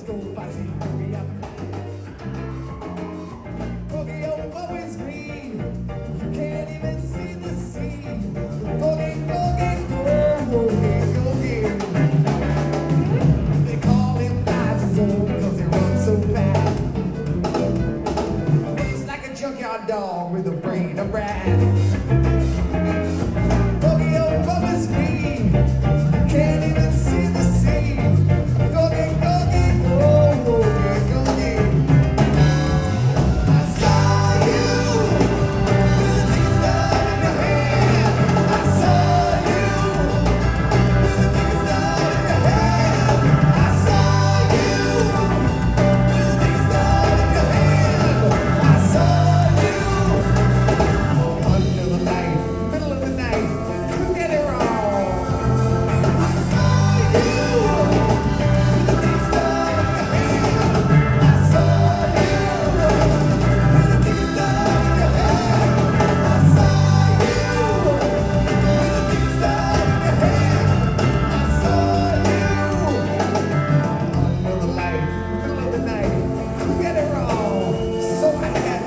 go fuzzy, boogie up. Boogie over is green, you can't even see the sea. Boogie, boogie, boogie, boogie. They call him Bicycle cause he runs so fast. He's like a junkyard dog with a brain of brass. Boogie over is green, you can't even see the sea. Boogie, boogie, boogie, boogie. I saw you with a ticket stub in your hand. I saw you with a ticket stub in your hand. I saw you with a ticket stub in your hand. I saw you under the light, middle of the night. You get it wrong. I saw you with a ticket stub in your hand. I saw you with a ticket stub in your hand. I saw you with a ticket stub in your hand. I saw you under the light, middle of the night. You get it wrong. So I had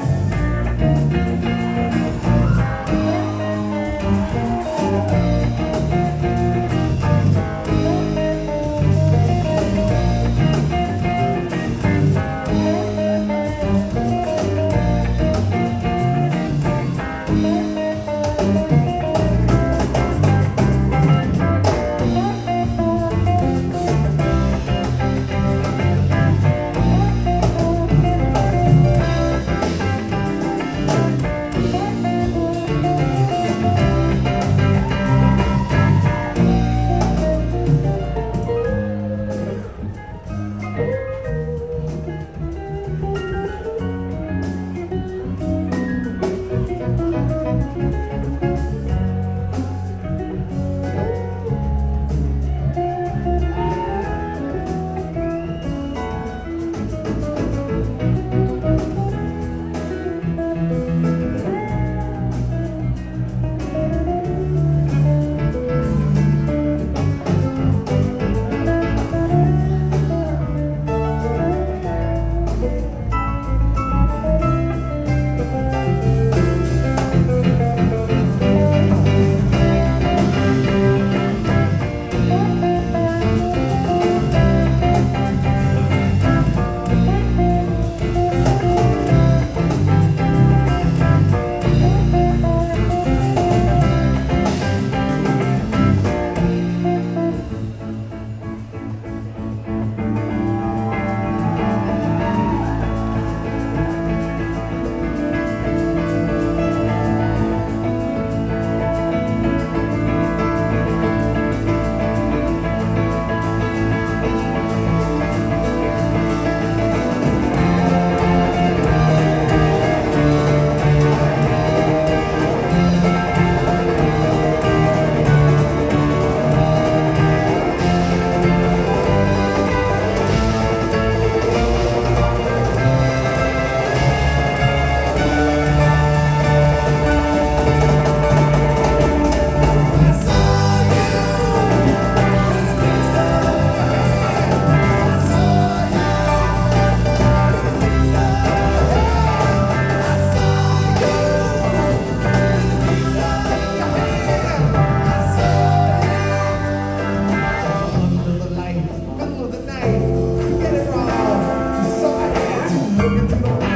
look into the